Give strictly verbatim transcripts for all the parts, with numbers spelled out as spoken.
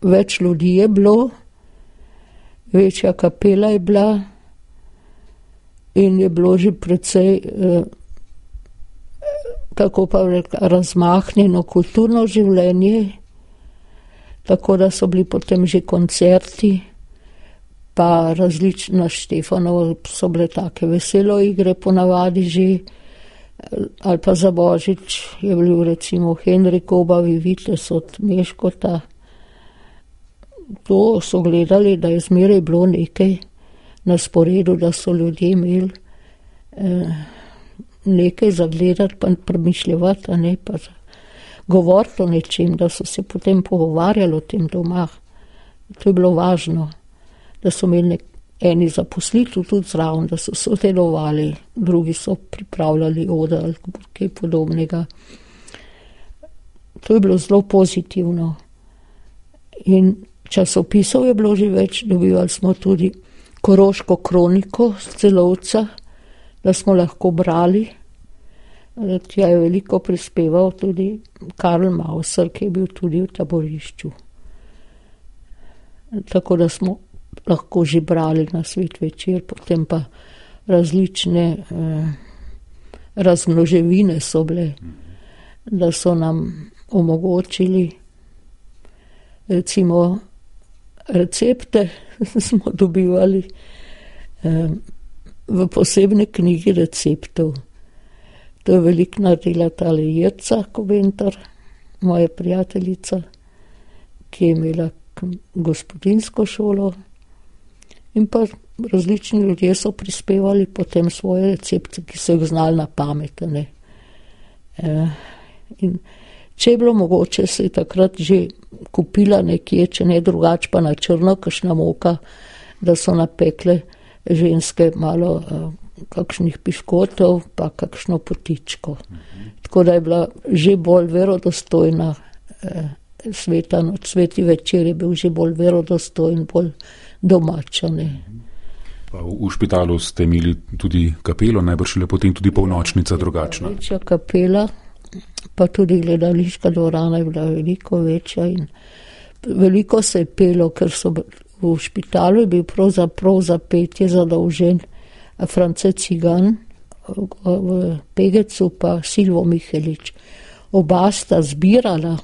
več ljudi je bilo, večja kapela je bila in je bilo že precej, kako pa rekel, razmahnjeno kulturno življenje, tako da so bili potem že koncerti, pa različna Štefanovo so bile take veselo igre ponavadi že, ali pa za Božič je bil recimo Henrik Obavi vitez od Meškota. To so gledali, da je zmeraj bilo nekaj na sporedu, da so ljudje imeli eh, nekaj zagledati, pa premišljevati, a ne pa govoriti o nečem, da so se potem pogovarjali o tem doma. To je bilo važno, da so imeli nek, eni zaposlitev tudi zraven, da so sodelovali, drugi so pripravljali oder ali kaj podobnega. To je bilo zelo pozitivno. In časopisov je bilo že več, dobivali smo tudi Koroško kroniko z Celovca, da smo lahko brali. Tja je veliko prispeval tudi Karl Mauser, ki je bil tudi v taborišču. Tako da smo lahko že brali na Svet večer, potem pa različne eh, razmnoževine so bile, da so nam omogočili recimo recepte smo dobivali eh, v posebne knjigi receptov. To je veliko naredila tale Jerca Koventar, moja prijateljica, ki je imela gospodinjsko šolo, in pa različni ljudje so prispevali potem svoje recepte, ki so jih znali na pamet. Ne. Eh, in če je bilo mogoče, se je takrat že kupila nekje, če ne drugače pa na črno, kakšna moka, da so napekle ženske malo uh, kakšnih piškotov, pa kakšno potičko. Mhm. Tako da je bila že bolj verodostojna uh, sveta, no, Sveti večer je bil že bolj verodostojen, bolj domačane. Pa v, v špitalu ste imeli tudi kapelo, najbrž le potem tudi polnočnica drugačna. Večja kapela, pa tudi gledališka dvorana je bila veliko večja in veliko se je pelo, ker so v špitalu je bil pravzaprav za petje zadolžen France Cigan, v Pegecu pa Silvo Mihelič. Oba sta zbirala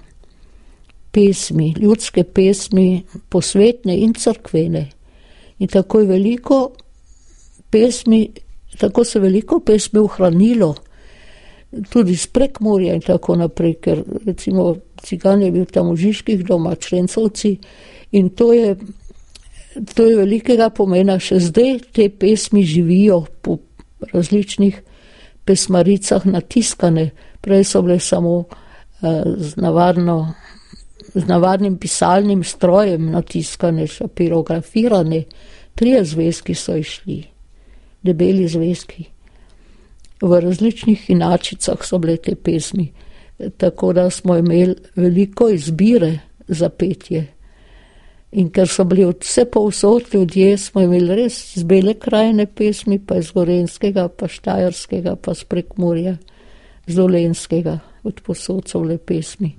pesmi, ljudske pesmi, posvetne in cerkvene. In tako je veliko pesmi, tako se veliko pesmi ohranilo, tudi iz Prekmurja in tako naprej, ker recimo Cigan je bil tam v Žižkih doma, Črencovci, in to je, to je velikega pomena. Še zdaj te pesmi živijo po različnih pesmaricah natiskane. Prej so bile samo uh, z, navadno, z navadnim pisalnim strojem natiskane, šapirografirane. Trije zvezki so išli, debeli zvezki. V različnih inačicah so bile te pesmi, tako da smo imeli veliko izbire za petje. In ker so bili od vse povsod ljudje, smo imeli res z Bele krajine pesmi, pa iz Gorenjskega, pa Štajerskega, pa z Prekmurja, z Dolenjskega, od posod so bile pesmi.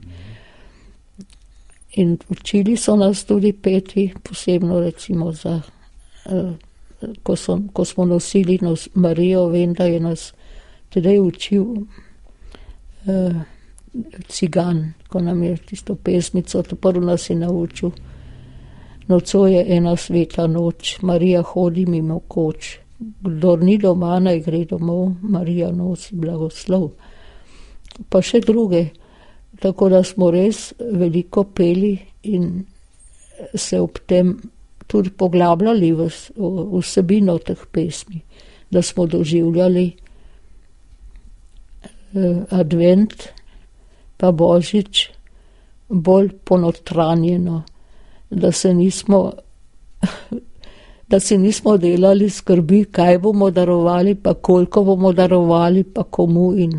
In učili so nas tudi peti, posebno recimo za, uh, ko, so, ko smo nosili nos Marijo, vem, da je nas tedaj učil uh, Cigan, ko nam je tisto pesmico, to prvo nas je naučil. Noco je ena sveta noč, Marija hodi mimo koč, kdor ni doma, naj gre domov, Marija nosi blagoslov. Pa še druge, tako da smo res veliko peli in se ob tem tudi poglabljali v vsebino teh pesmi, da smo doživljali advent pa Božič bolj ponotranjeno, da se nismo, da si nismo delali skrbi, kaj bomo darovali, pa koliko bomo darovali, pa komu, in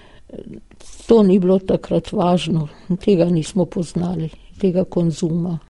to ni bilo takrat važno, tega nismo poznali, tega konzuma.